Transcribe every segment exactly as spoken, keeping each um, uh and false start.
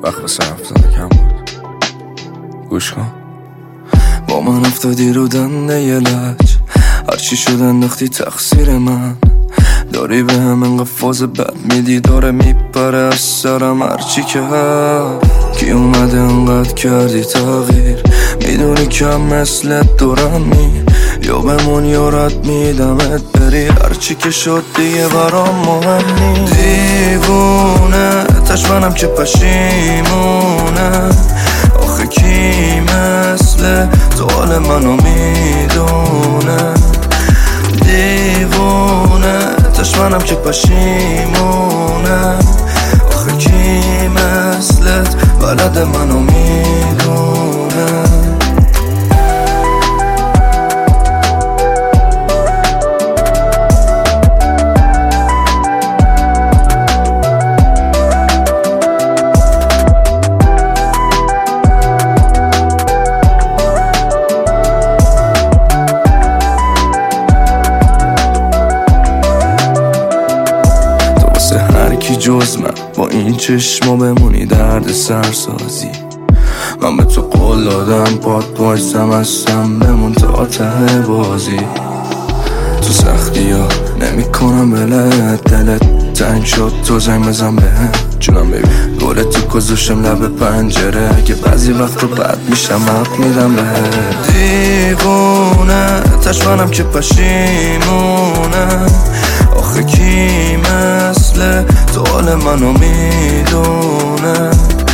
وقت واسه حرف زدن کم بود. گوش کن، با من افتادی رو دنده یه لج، هرچی شد انداختی تقصیر من. داری به هم انقدر فاز بد میدی، داره میپره از سرم هرچی که هست. کی اومده انقدر کردی تغییر، میدونی کم مثلت دارم می یا بمون یا رد میدمت بری، هرچی که شد دیگه برام مهم نی. دیوونه تشمنم که پشیمونه، آخه کی مثل تو حال منو میدونه. دیوونه تشمنم که پشیمونه، آخه کی مثلت بلد منو میدونه. هرکی جز من با این چشما بمونی درد سرسازی. من به تو قول دادم پاد بایستم هستم بمون تا ته بازی. تو سختی ها نمی کنم بلد، دلت تنگ شد تو زنگ بزن به هم جونم ببین. گل تو گذاشتم لب پنجره، اگه بعضی وقت رو بد میشم حق میدم به هم. دیوونه تشمنم که پشیمونه، آخه کی مثل تو حال منو میدونه.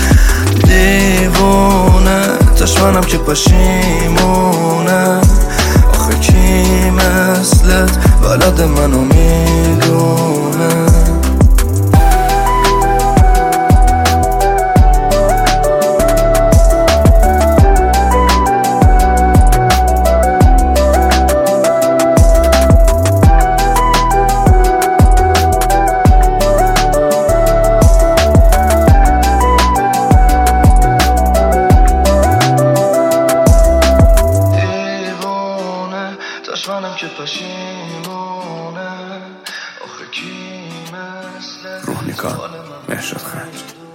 دیوونه تشمنم که پشیمونه، آخه کی مثلت بلد منو میدونه. تشمنم که پشیمونه، آخه کی مثل روح نیکان مهرشاد خرج.